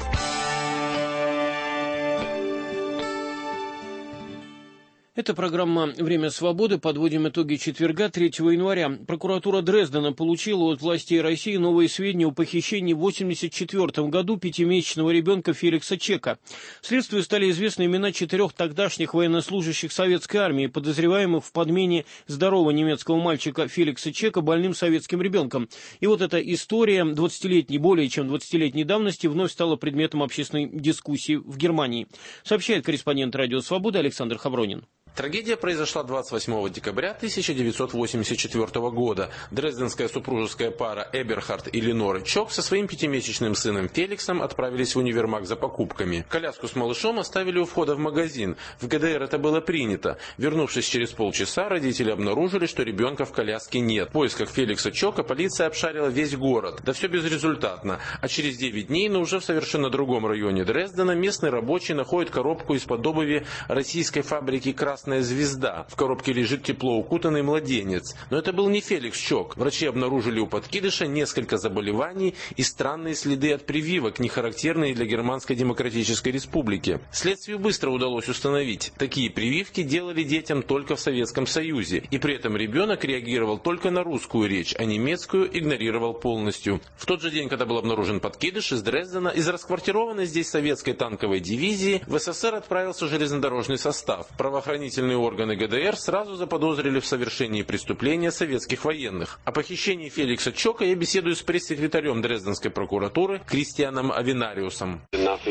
S2: Это программа «Время свободы». Подводим итоги четверга, 3 января. Прокуратура Дрездена получила от властей России новые сведения о похищении в 1984 году 5-месячного ребенка Феликса Чека. Вследствие стали известны имена 4 тогдашних военнослужащих советской армии, подозреваемых в подмене здорового немецкого мальчика Феликса Чека больным советским ребенком. И вот эта история более чем 20-летней давности вновь стала предметом общественной дискуссии в Германии. Сообщает корреспондент «Радио Свобода» Александр Хавронин.
S20: Трагедия произошла 28 декабря 1984 года. Дрезденская супружеская пара Эберхард и Леноры Чок со своим 5-месячным сыном Феликсом отправились в универмаг за покупками. Коляску с малышом оставили у входа в магазин. В ГДР это было принято. Вернувшись через полчаса, родители обнаружили, что ребенка в коляске нет. В поисках Феликса Чока полиция обшарила весь город. Да все безрезультатно. А через 9 дней, но уже в совершенно другом районе Дрездена, местный рабочий находит коробку из-под обуви российской фабрики «Красная звезда». В коробке лежит тепло укутанный младенец. Но это был не Феликс Чок. Врачи обнаружили у подкидыша несколько заболеваний и странные следы от прививок, не характерные для Германской Демократической Республики. Следствию быстро удалось установить. Такие прививки делали детям только в Советском Союзе. И при этом ребенок реагировал только на русскую речь, а немецкую игнорировал полностью. В тот же день, когда был обнаружен подкидыш, из Дрездена, из расквартированной здесь советской танковой дивизии, в СССР отправился железнодорожный состав. Правоохранительные органы ГДР сразу заподозрили в совершении преступления советских военных. О похищении Феликса Чока я беседую с пресс-секретарем Дрезденской прокуратуры Кристианом Авинариусом.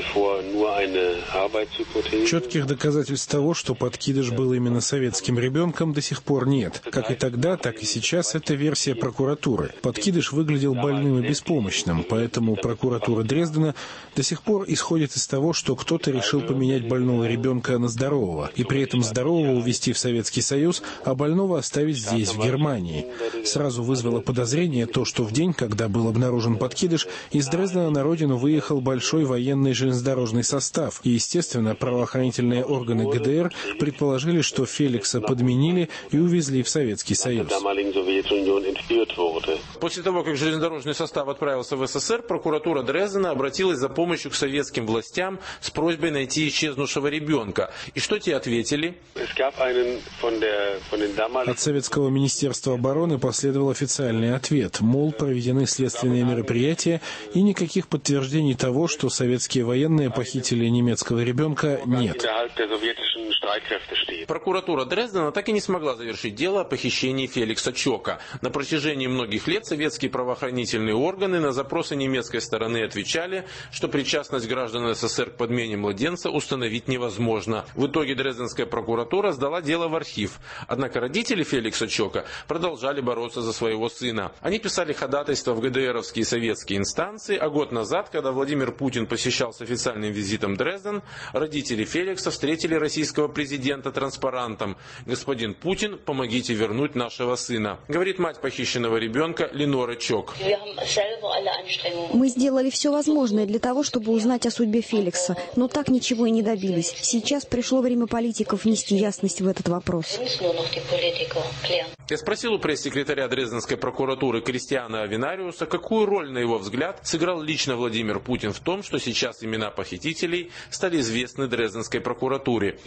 S21: Четких доказательств того, что подкидыш был именно советским ребенком, до сих пор нет. Как и тогда, так и сейчас это версия прокуратуры. Подкидыш выглядел больным и беспомощным, поэтому прокуратура Дрездена до сих пор исходит из того, что кто-то решил поменять больного ребенка на здорового, и при этом здоровый здорового увезти в Советский Союз, а больного оставить здесь, в Германии. Сразу вызвало подозрение то, что в день, когда был обнаружен подкидыш, из Дрездена на родину выехал большой военный железнодорожный состав. И, естественно, правоохранительные органы ГДР предположили, что Феликса подменили и увезли в Советский Союз.
S20: После того, как железнодорожный состав отправился в СССР, прокуратура Дрездена обратилась за помощью к советским властям с просьбой найти исчезнувшего ребенка. И что те ответили?
S21: От советского министерства обороны последовал официальный ответ, мол, проведены следственные мероприятия и никаких подтверждений того, что советские военные похитили немецкого ребенка, нет.
S20: Прокуратура Дрездена так и не смогла завершить дело о похищении Феликса Чока. На протяжении многих лет советские правоохранительные органы на запросы немецкой стороны отвечали, что причастность граждан СССР к подмене младенца установить невозможно. В итоге Дрезденская прокуратура сдала дело в архив. Однако родители Феликса Чока продолжали бороться за своего сына. Они писали ходатайство в ГДРовские и советские инстанции, а год назад, когда Владимир Путин посещал с официальным визитом Дрезден, родители Феликса встретили российского президента транспарантом: «Господин Путин, помогите вернуть нашего сына», говорит мать похищенного ребенка Ленора Чок.
S4: Мы сделали все возможное для того, чтобы узнать о судьбе Феликса, но так ничего и не добились. Сейчас пришло время политиков внести ясность в этот вопрос.
S20: Я спросил у пресс-секретаря Дрезденской прокуратуры Кристиана Авенариуса, какую роль, на его взгляд, сыграл лично Владимир Путин в том, что сейчас имена похитителей стали известны Дрезденской прокуратуре.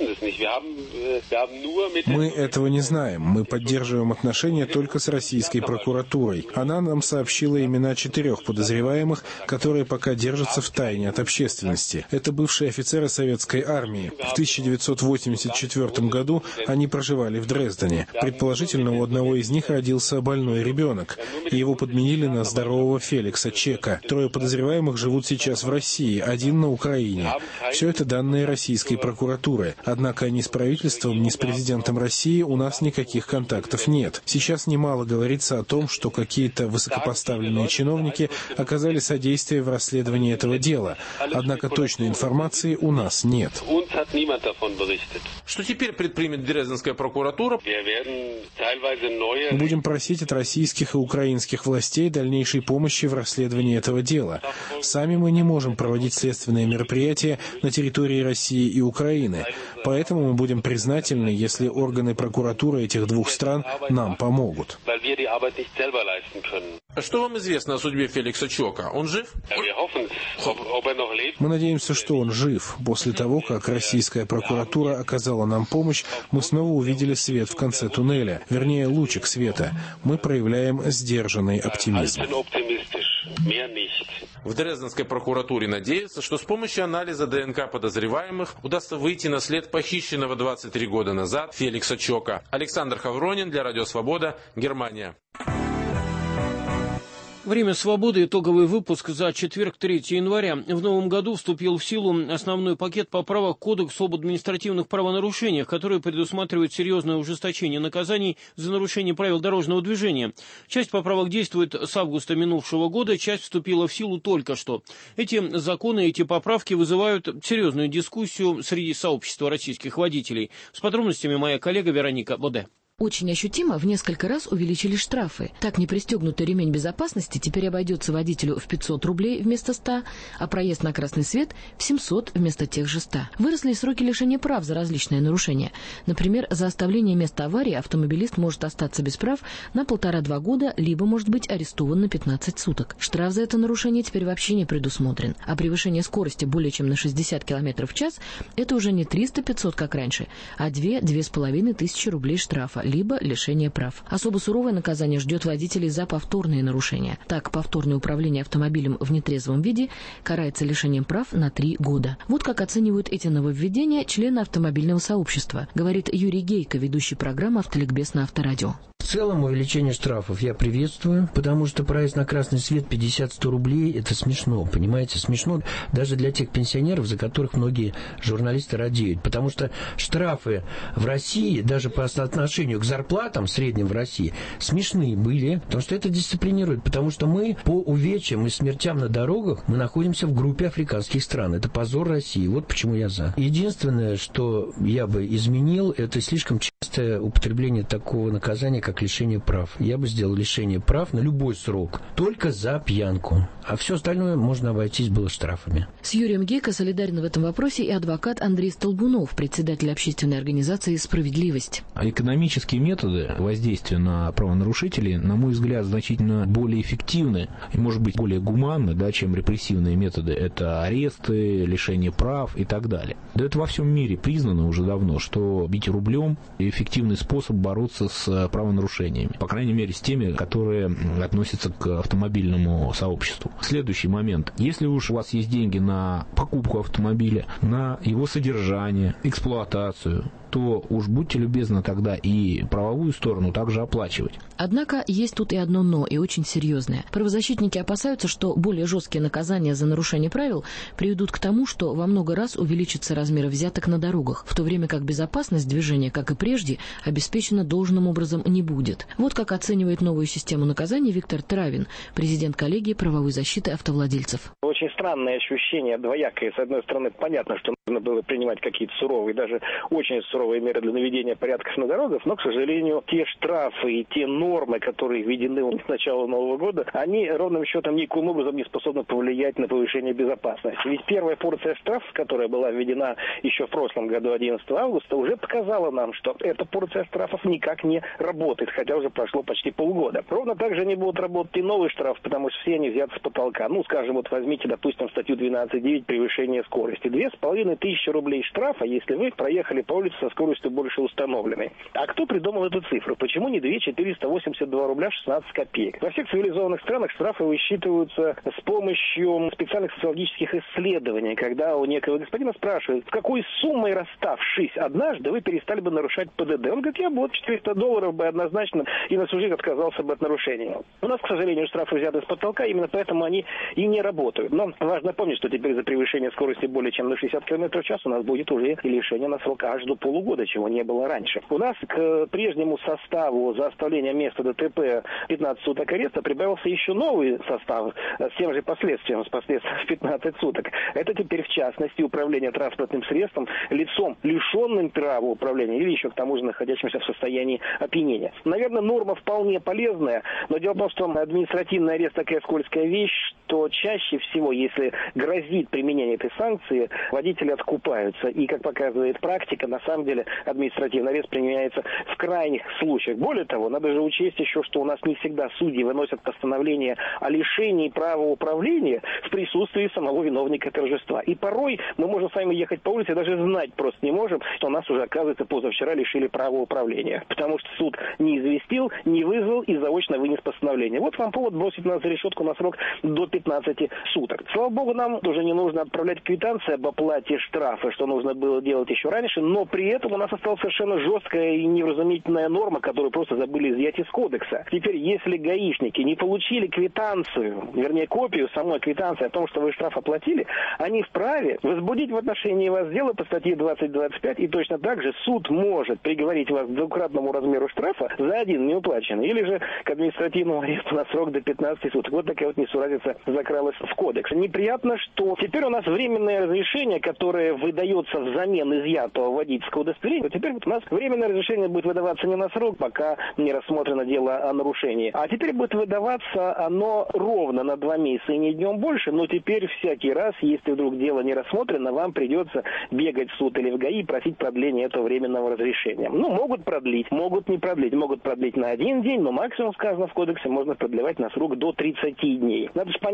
S21: Мы этого не знаем. Мы поддерживаем отношения только с российской прокуратурой. Она нам сообщила имена 4 подозреваемых, которые пока держатся в тайне от общественности. Это бывшие офицеры советской армии. В 1984 году они проживали в Дрездене. Предположительно, у одного из них родился больной ребенок. Его подменили на здорового Феликса Чека. 3 подозреваемых живут сейчас в России, 1 на Украине. Все это данные российской прокуратуры. Однако ни с правительством, ни с президентом России у нас никаких контактов нет. Сейчас немало говорится о том, что какие-то высокопоставленные чиновники оказали содействие в расследовании этого дела. Однако точной информации у нас нет.
S20: Что теперь предпримет Дрезденская прокуратура?
S21: Будем просить от российских и украинских властей дальнейшей помощи в расследовании этого дела. Сами мы не можем проводить следственные мероприятия на территории России и Украины. Поэтому мы будем признательны, если органы прокуратуры этих 2 стран нам помогут.
S20: Что вам известно о судьбе Феликса Чока? Он жив?
S21: Мы надеемся, что он жив. После того, как российская прокуратура оказала нам помощь, мы снова увидели свет в конце туннеля. Вернее, лучик света. Мы проявляем сдержанный оптимизм.
S20: В Дрезденской прокуратуре надеются, что с помощью анализа ДНК подозреваемых удастся выйти на след похищенного 23 года назад Феликса Чока. Александр Хавронин для Радио Свобода, Германия.
S2: Время свободы. Итоговый выпуск за четверг, 3 января. В новом году вступил в силу основной пакет поправок к Кодексу об административных правонарушениях, который предусматривает серьезное ужесточение наказаний за нарушение правил дорожного движения. Часть поправок действует с августа минувшего года, часть вступила в силу только что. Эти законы, эти поправки вызывают серьезную дискуссию среди сообщества российских водителей. С подробностями моя коллега Вероника Боде.
S6: Очень ощутимо в несколько раз увеличили штрафы. Так непристегнутый ремень безопасности теперь обойдется водителю в 500 рублей вместо 100, а проезд на красный свет в 700 вместо тех же 100. Выросли сроки лишения прав за различные нарушения. Например, за оставление места аварии автомобилист может остаться без прав на 1,5-2 года, либо может быть арестован на 15 суток. Штраф за это нарушение теперь вообще не предусмотрен. А превышение скорости более чем на 60 км в час – это уже не 300-500, как раньше, а 2-2,5 тысячи рублей штрафа, либо лишение прав. Особо суровое наказание ждет водителей за повторные нарушения. Так, повторное управление автомобилем в нетрезвом виде карается лишением прав на 3 года. Вот как оценивают эти нововведения члены автомобильного сообщества, говорит Юрий Гейко, ведущий программы «Автоликбез» на Авторадио.
S5: целом увеличение штрафов я приветствую, потому что проезд на красный свет 50-100 рублей – это смешно, понимаете? Смешно даже для тех пенсионеров, за которых многие журналисты радеют. Потому что штрафы в России, даже по соотношению к зарплатам средним в России, смешные были, потому что это дисциплинирует. Потому что мы по увечьям и смертям на дорогах мы находимся в группе африканских стран. Это позор России. Вот почему я за. Единственное, что я бы изменил, это слишком частое употребление такого наказания, как лишение прав. Я бы сделал лишение прав на любой срок, только за пьянку. А все остальное можно обойтись было штрафами.
S6: С Юрием Гейко солидарен в этом вопросе и адвокат Андрей Столбунов, председатель общественной организации «Справедливость».
S22: Экономические методы воздействия на правонарушителей, на мой взгляд, значительно более эффективны и, может быть, более гуманны, да, чем репрессивные методы. Это аресты, лишение прав и так далее. Да это во всем мире признано уже давно, что бить рублем – эффективный способ бороться с правонарушениями. По крайней мере, с теми, которые относятся к автомобильному сообществу. Следующий момент. Если уж у вас есть деньги на покупку автомобиля, на его содержание, эксплуатацию, то уж будьте любезны тогда и правовую сторону также оплачивать.
S6: Однако есть тут и одно «но», и очень серьезное. Правозащитники опасаются, что более жесткие наказания за нарушение правил приведут к тому, что во много раз увеличится размер взяток на дорогах, в то время как безопасность движения, как и прежде, обеспечена должным образом не будет. Вот как оценивает новую систему наказаний Виктор Травин, президент коллегии правовой защиты автовладельцев.
S23: Очень странное ощущение, двоякое. С одной стороны, понятно, что нужно было принимать какие-то суровые, даже очень суровые меры для наведения порядков на дорогах, но, к сожалению, те штрафы и те нормы, которые введены с начала Нового года, они ровным счетом никаким образом не способны повлиять на повышение безопасности. Ведь первая порция штрафов, которая была введена еще в прошлом году, 11 августа, уже показала нам, что эта порция штрафов никак не работает, хотя уже прошло почти полгода. Ровно так же не будут работать и новые штрафы, потому что все они взяты с потолка. Ну, скажем, вот возьмите, допустим, статью 12.9 «Превышение скорости». 2500 рублей штрафа, если вы проехали по улице со скоростью больше установленной. А кто придумал эту цифру? Почему не 2482 рубля 16 копеек? Во всех цивилизованных странах штрафы высчитываются с помощью специальных социологических исследований, когда у некого господина спрашивают, с какой суммой расставшись однажды, вы перестали бы нарушать ПДД. Он говорит, я бы вот $400 бы однозначно и на всю жизнь отказался бы от нарушения. У нас, к сожалению, штрафы взяты с потолка, именно поэтому они и не работают. Но важно помнить, что теперь за превышение скорости более чем на 60 км в час у нас будет уже и лишение на срок аж до полугода, чего не было раньше. У нас к прежнему составу за оставление места ДТП 15 суток ареста прибавился еще новый состав с тем же последствием, с последствием в 15 суток. Это теперь в частности управление транспортным средством лицом, лишенным права управления или еще к тому же находящимся в состоянии опьянения. Наверное, норма вполне полезная, но дело в том, что административный арест такая скользкая вещь, что чаще всего, если грозит применение этой санкции, водители откупаются. И, как показывает практика, на самом деле административный арест применяется в крайних случаях. Более того, надо же учесть еще, что у нас не всегда судьи выносят постановление о лишении права управления в присутствии самого виновника торжества. И порой мы можем с вами ехать по улице, даже знать просто не можем, что нас уже, оказывается, позавчера лишили права управления. Потому что суд не известил, не вызвал и заочно вынес постановление. Вот вам повод бросить нас за решетку на срок до 15 суток. Слава богу, нам тоже не нужно отправлять квитанции об оплате штрафа, что нужно было делать еще раньше, но при этом у нас осталась совершенно жесткая и невразумительная норма, которую просто забыли изъять из кодекса. Теперь, если гаишники не получили квитанцию, вернее, копию самой квитанции о том, что вы штраф оплатили, они вправе возбудить в отношении вас дело по статье 20.25, и точно так же суд может приговорить вас к двукратному размеру штрафа за один неуплаченный, или же к административному аресту на срок до 15 суток. Вот такая вот несуразица закралась в кодекс. Неприятно, что теперь у нас временное разрешение, которое выдается взамен изъятого водительского удостоверения, теперь вот у нас временное разрешение будет выдаваться не на срок, пока не рассмотрено дело о нарушении, а теперь будет выдаваться оно ровно на 2 месяца и не днем больше, но теперь всякий раз, если вдруг дело не рассмотрено, вам придется бегать в суд или в ГАИ и просить продления этого временного разрешения. Ну, могут продлить, могут не продлить, могут продлить на 1 день, но максимум, сказано в кодексе, можно продлевать на срок до 30 дней. Надо же понять,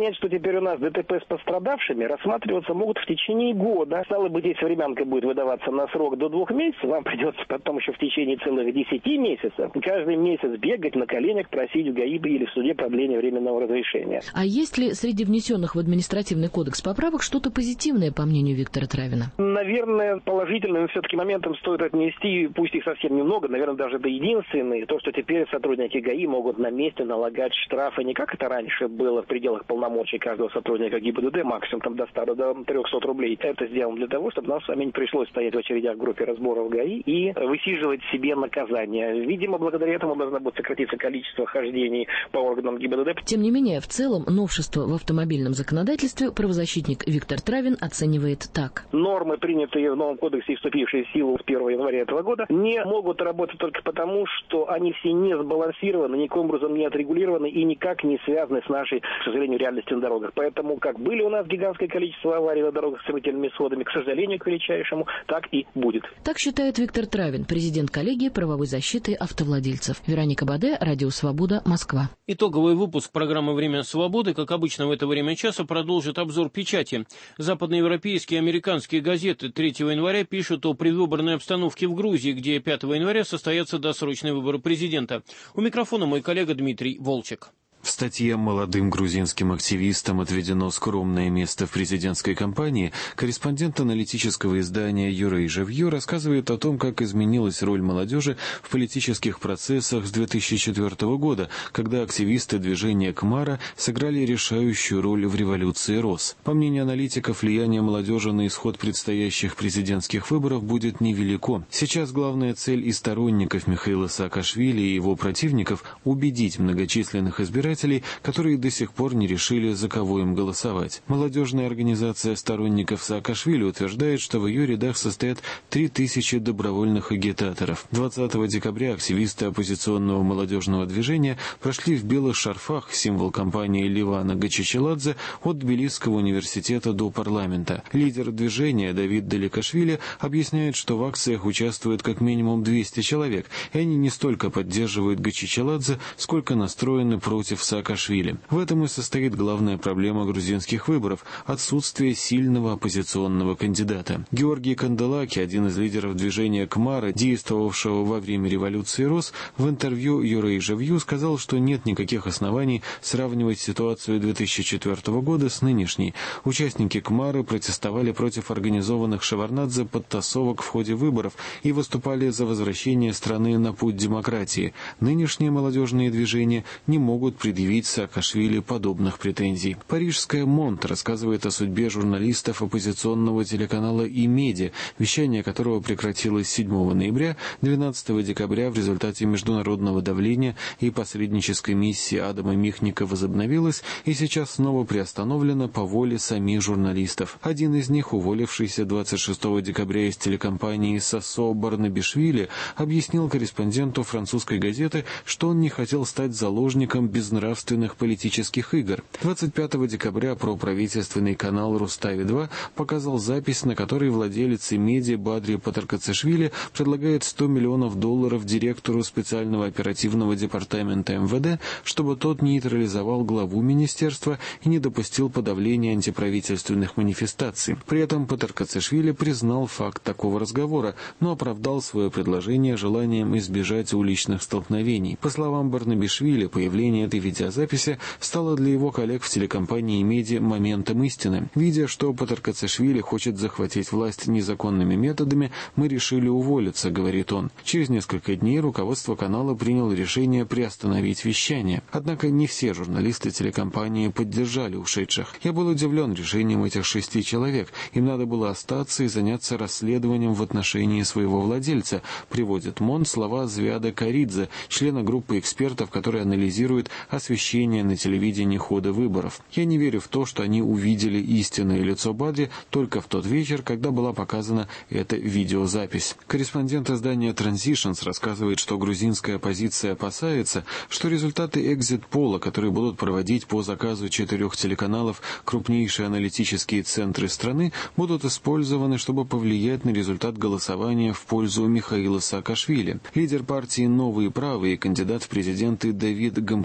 S23: понять, что теперь у нас ДТП с пострадавшими рассматриваться могут в течение года. Стало быть, если времянка будет выдаваться на срок до 2 месяцев, вам придется потом еще в течение целых 10 месяцев каждый месяц бегать на коленях, просить в ГАИ или в суде продление временного разрешения.
S6: А есть ли среди внесенных в административный кодекс поправок что-то позитивное, по мнению Виктора Травина?
S23: Наверное, положительным все-таки моментом стоит отнести, пусть их совсем немного, наверное, даже это единственный, то, что теперь сотрудники ГАИ могут на месте налагать штрафы не как это раньше было в пределах полномочий каждого сотрудника ГИБДД, максимум там до 100 до 300 рублей. Это сделано для того, чтобы нам с вами не пришлось стоять в очередях в группе разбора в ГАИ и высиживать себе наказание. Видимо, благодаря этому должно будет сократиться количество хождений по органам ГИБДД.
S6: Тем не менее, в целом новшество в автомобильном законодательстве правозащитник Виктор Травин оценивает так.
S23: Нормы, принятые в новом кодексе и вступившие в силу с 1 января этого года, не могут работать только потому, что они все не сбалансированы, никаким образом не отрегулированы и никак не связаны с нашей, к сожалению, реальностью на дорогах. Поэтому, как были у нас гигантское количество аварий на дорогах с смертельными исходами, к сожалению, к величайшему, так и будет.
S6: Так считает Виктор Травин, президент коллегии правовой защиты автовладельцев. Вероника Баде, Радио Свобода, Москва.
S2: Итоговый выпуск программы «Время свободы», как обычно в это время часа, продолжит обзор печати. Западноевропейские и американские газеты 3 января пишут о предвыборной обстановке в Грузии, где 5 января состоятся досрочные выборы президента. У микрофона мой коллега Дмитрий Волчек.
S3: В статье молодым грузинским активистам отведено скромное место в президентской кампании. Корреспондент аналитического издания Eurasia View рассказывает о том, как изменилась роль молодежи в политических процессах с 2004 года, когда активисты движения Кмара сыграли решающую роль в революции РОС. По мнению аналитиков, влияние молодежи на исход предстоящих президентских выборов будет невелико. Сейчас главная цель и сторонников Михаила Саакашвили и его противников – убедить многочисленных избирателей, которые до сих пор не решили, за кого им голосовать. Молодежная организация сторонников Саакашвили утверждает, что в ее рядах состоят 3000 добровольных агитаторов. 20 декабря активисты оппозиционного молодежного движения прошли в белых шарфах, символ кампании Ливана Гачичеладзе, от Тбилисского университета до парламента. Лидер движения Давид Даликашвили объясняет, что в акциях участвуют как минимум 200 человек, и они не столько поддерживают Гачичеладзе, сколько настроены против Саакашвили. В этом и состоит главная проблема грузинских выборов – отсутствие сильного оппозиционного кандидата. Георгий Канделаки, один из лидеров движения Кмара, действовавшего во время революции РОС, в интервью Eurasia View сказал, что нет никаких оснований сравнивать ситуацию 2004 года с нынешней. Участники Кмары протестовали против организованных Шеварднадзе подтасовок в ходе выборов и выступали за возвращение страны на путь демократии. Нынешние молодежные движения не могут предъявить Саакашвили подобных претензий. Парижская Монт рассказывает о судьбе журналистов оппозиционного телеканала «И-Медиа», вещание которого прекратилось 7 ноября, 12 декабря в результате международного давления и посреднической миссии Адама Михника возобновилось и сейчас снова приостановлено по воле самих журналистов. Один из них, уволившийся 26 декабря из телекомпании «Сосо» Барнабишвили, объяснил корреспонденту французской газеты, что он не хотел стать заложником безнравственных политических игр. 25 декабря проправительственный канал «Рустави-2» показал запись, на которой владелец «И-Медиа» Бадри Патаркацишвили предлагает $100 миллионов директору специального оперативного департамента МВД, чтобы тот нейтрализовал главу министерства и не допустил подавления антиправительственных манифестаций. При этом Патаркацишвили признал факт такого разговора, но оправдал свое предложение желанием избежать уличных столкновений. По словам Барнабишвили, появление этой видеозаписи стало для его коллег в телекомпании «Медиа» моментом истины. Видя, что Патаркацишвили хочет захватить власть незаконными методами, мы решили уволиться, говорит он. Через несколько дней руководство канала приняло решение приостановить вещание. Однако не все журналисты телекомпании поддержали ушедших. Я был удивлен решением этих 6 человек. Им надо было остаться и заняться расследованием в отношении своего владельца, приводит Монт слова Звяда Каридзе, члена группы экспертов, которые анализируют освещение на телевидении хода выборов. Я не верю в то, что они увидели истинное лицо Бадри только в тот вечер, когда была показана эта видеозапись. Корреспондент издания Transitions рассказывает, что грузинская оппозиция опасается, что результаты экзит-пола, которые будут проводить по заказу 4 телеканалов крупнейшие аналитические центры страны, будут использованы, чтобы повлиять на результат голосования в пользу Михаила Саакашвили. Лидер партии «Новые правые» и кандидат в президенты Давид Гамкрилидзе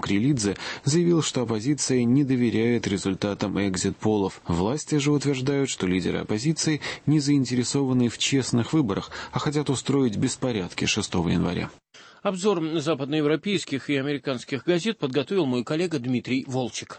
S3: Кадзе заявил, что оппозиция не доверяет результатам экзит-полов. Власти же утверждают, что лидеры оппозиции не заинтересованы в честных выборах, а хотят устроить беспорядки 6 января.
S2: Обзор западноевропейских и американских газет подготовил мой коллега Дмитрий Волчек.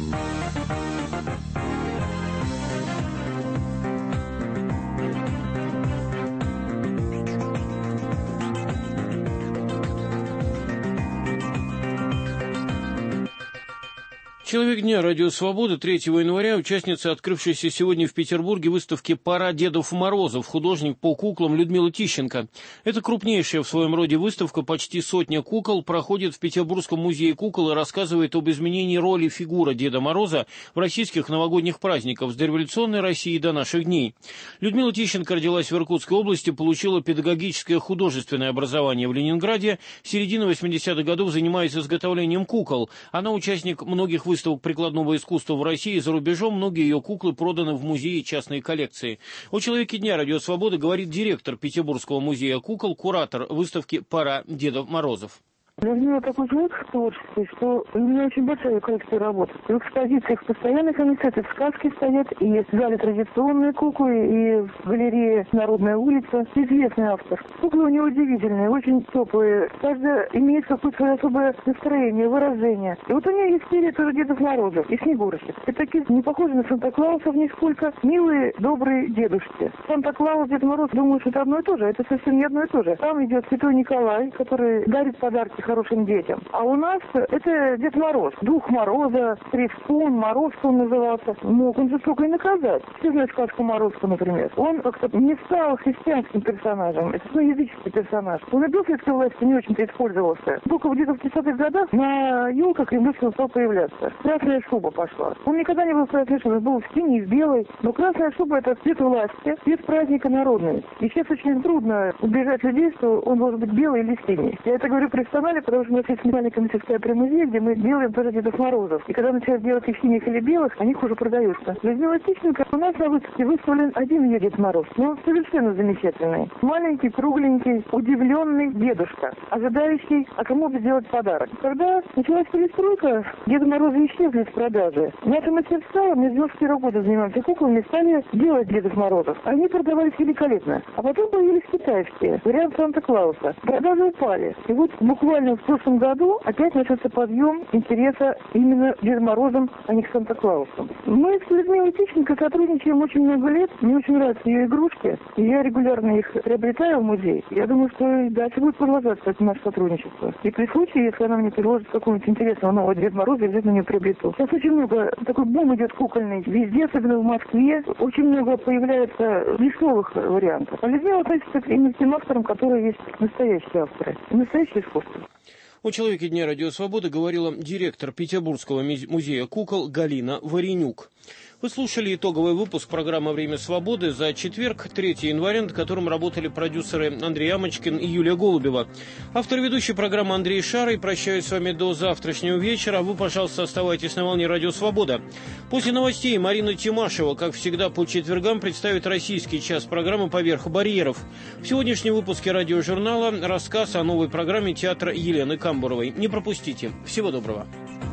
S2: Человек дня «Радио Свобода» 3 января, участница открывшейся сегодня в Петербурге выставки «Пора Дедов Морозов», художник по куклам Людмила Тищенко. Это крупнейшая в своем роде выставка, почти 100 кукол, проходит в Петербургском музее кукол и рассказывает об изменении роли фигуры Деда Мороза в российских новогодних праздниках с дореволюционной России до наших дней. Людмила Тищенко родилась в Иркутской области, получила педагогическое художественное образование в Ленинграде, с середины 80-х годов занимается изготовлением кукол. Она участник многих выставок прикладного искусства в России и за рубежом. Многие ее куклы проданы в музее и частные коллекции. О человеке дня «Радио Свобода» говорит директор Петербургского музея кукол, куратор выставки «Пора Дедов Морозов».
S7: Людмила такой человек в творчестве, что у меня очень большая коллекция работ. В экспозициях постоянно комитеты, в сказке стоят, и в зале традиционные куклы, и в галерее «Народная улица». Известный автор. Куклы у него удивительные, очень теплые. Каждая имеет какое-то свое особое настроение, выражение. И вот у нее есть серия тоже Дедов Морозов и Снегурочек. Это такие не похожи на Санта-Клаусов нисколько. Милые, добрые дедушки. Санта-Клаус, Дед Мороз, думаю, что это одно и то же. Это совсем не одно и то же. Там идет Святой Николай, который дарит подарки хорошим детям. А у нас это Дед Мороз. Дух Мороза, Трескун, Морозко он назывался. Мог он жестоко и наказать. Все знают сказку Морозко, например. Он как-то не стал христианским персонажем. Это языческий персонаж. Он и до советской власти не очень-то использовался. Только где-то в 30-х годах на елках Кремлевского стал появляться. Красная шуба пошла. Он никогда не был в красной шубе. Он был в синей, в белой. Но красная шуба — это цвет власти, цвет праздника народный. И сейчас очень трудно убежать людей, что он должен быть белый или синий. Я это говорю профессионально, потому что у нас есть маленькая мастерская при музее, где мы делаем тоже Дедов Морозов. И когда начинают делать их синих или белых, они хуже продаются. Людмила Тищенко, у нас на выставке выставлен один ее Дед Мороз, но он совершенно замечательный. Маленький, кругленький, удивленный дедушка, ожидающий, а кому бы сделать подарок. Когда началась перестройка, Деда Мороза исчезли с продажи. Наши мастерства, мы с 91 года занимаемся куклами, стали делать Дедов Морозов. Они продавались великолепно. А потом появились китайские, вариант Санта-Клауса. Продажи упали. И вот буквально в прошлом году опять начался подъем интереса именно к Дедом Морозам, а не к Санта-Клаусу. Мы с Людмилой Тищенко сотрудничаем очень много лет. Мне очень нравятся ее игрушки. И я регулярно их приобретаю в музей. Я думаю, что и дальше будет продолжаться это наше сотрудничество. И при случае, если она мне предложит какого-нибудь интересного нового Деда Мороза, я обязательно ее приобрету. Сейчас очень много, такой бум идет кукольный. Везде, особенно в Москве, очень много появляется дешевых вариантов. А Людмила относится именно к тем авторам, которые есть настоящие авторы. Настоящее искусство.
S2: О человеке дня «Радио Свобода» говорила директор Петербургского музея кукол Галина Варенюк. Вы слушали итоговый выпуск программы «Время свободы» за четверг, 3 января, над которым работали продюсеры Андрей Амочкин и Юлия Голубева. Автор ведущей программы Андрей Шарый. Прощаюсь с вами до завтрашнего вечера. Вы, пожалуйста, оставайтесь на волне «Радио Свобода». После новостей Марина Тимашева, как всегда, по четвергам представит российский час программы «Поверх барьеров». В сегодняшнем выпуске радиожурнала рассказ о новой программе театра Елены Камбуровой. Не пропустите. Всего доброго.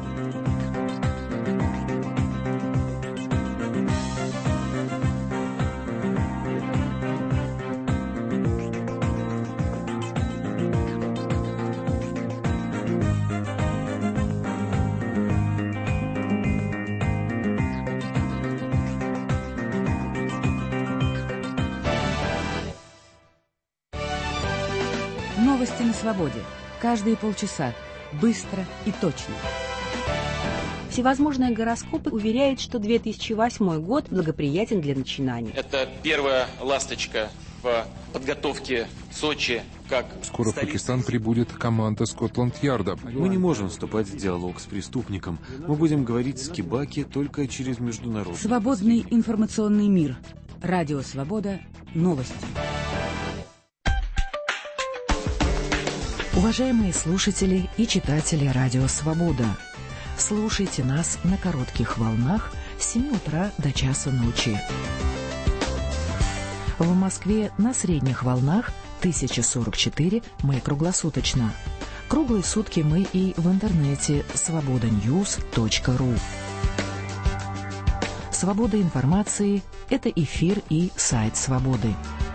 S18: Новости на свободе. Каждые полчаса. Быстро и точно.
S8: Всевозможные гороскопы уверяют, что 2008 год благоприятен для начинаний.
S9: Это первая ласточка в подготовке Сочи как
S24: Скоро в Пакистан прибудет команда Скотланд-Ярда.
S3: Мы не можем вступать в диалог с преступником. Мы будем говорить с Кибаки только через международный.
S18: Свободный информационный мир. Радио Свобода. Новости. Уважаемые слушатели и читатели Радио Свобода, слушайте нас на коротких волнах с 7 утра до часу ночи. В Москве на средних волнах 1044 мы круглосуточно. Круглые сутки мы и в интернете svobodanews.ru. Свобода информации – это эфир и сайт «Свободы».